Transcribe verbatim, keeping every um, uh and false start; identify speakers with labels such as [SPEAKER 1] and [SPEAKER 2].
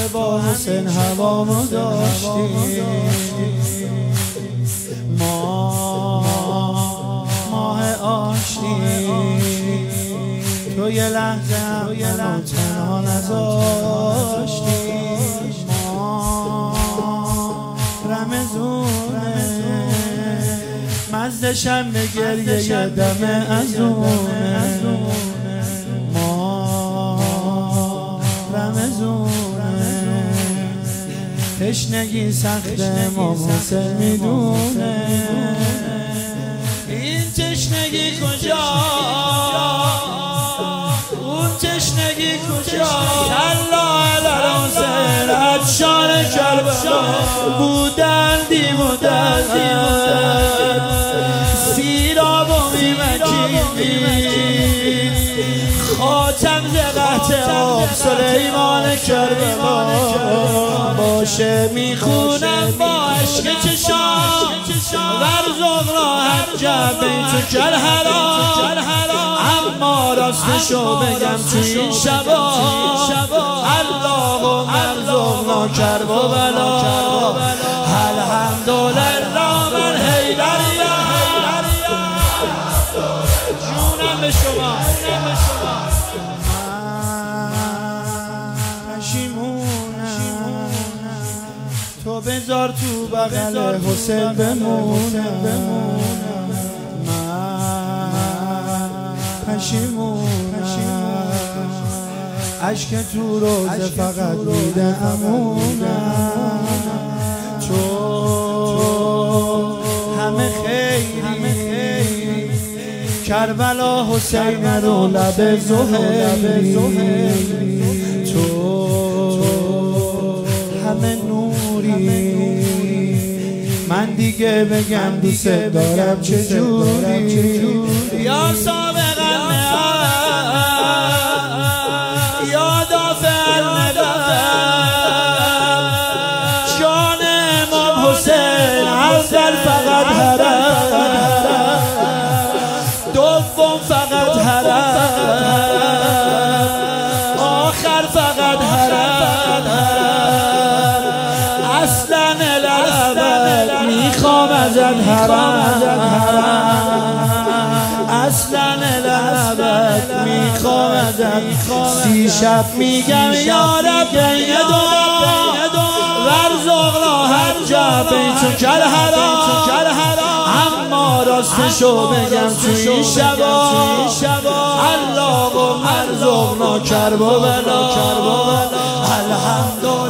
[SPEAKER 1] با حسین هوامو داشتی. ما ماه آشتی تو یه لحظه منو تنها نذاشتی. ما رمزونه مزدشم به گریه دم ازونه. ما رمزونه تشنگی سخته ما حسین میدونه. این تشنگی کجا اون تشنگی کجا؟ الله علی حسین عطشان کربلا بودن دیمودن سیراب و میمکی خاتم زقت آب سلیمان کربلا باشه میخونم با عشق چشام ورزق را حجب بیتو کرهرام. اما راستشو بگم تو این شبا الله و مرزقنا کرب و بلا. الحمدلله من حیدریم جونم به شما. پشیمونم تو بذار تو بغل حسین بمونم. پشیمونم عشق تو روزه فقط میده امونم. تو همه خیری کربلا حسین رو لب زهیری. تو همه نوری من دیگه بگم دوست دارم چجوری. یا سابق یا دافع الندم جان امام حسین اول فقط حرم دوم فقط حرم آخر فقط حرم. اصلا الابد میخوام ازت حرم اصلا الابد میخوام ازت. سی شب میگم یارب بین دو ورزق را هر جا بیتو کرهرام. اما راستشو بگم تو این شبا الله و مرزقنا کرب و بلا. الحمدلله